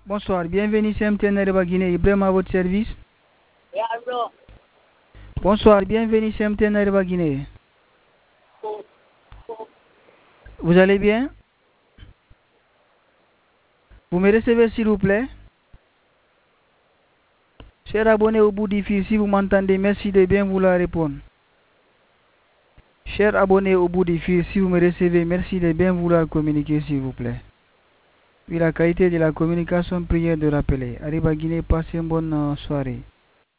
Bonsoir, bienvenue CMTN Reba Guinée, Ibrahim à votre service. Bonsoir, bienvenue CMTN Reba Guinée. Vous allez bien? Vous me recevez s'il vous plaît? Cher abonné au bout du fil, si vous m'entendez, merci de bien vouloir répondre. Cher abonné au bout du fil, si vous me recevez, merci de bien vouloir communiquer s'il vous plaît. Oui, la qualité de la communication, prière de rappeler. Arriba Guinée, passez une bonne soirée.